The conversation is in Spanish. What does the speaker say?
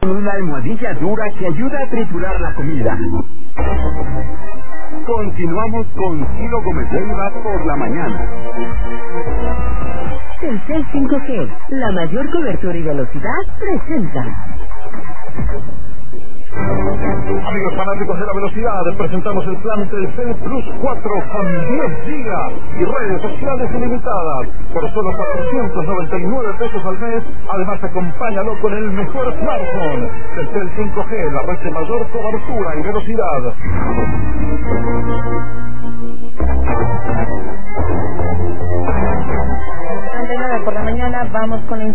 Una almohadilla dura que ayuda a triturar la comida. Continuamos con Ciro Gómez Leiva por la mañana. Telcel 5G, la mayor cobertura y velocidad, presenta. Amigos fanáticos de la velocidad, presentamos el plan Telcel Plus 4 con 10 gigas y redes sociales ilimitadas por solo 499 pesos al mes. Además, acompáñalo con el mejor smartphone. Telcel 5G, la red de mayor cobertura y velocidad. Por la mañana vamos con la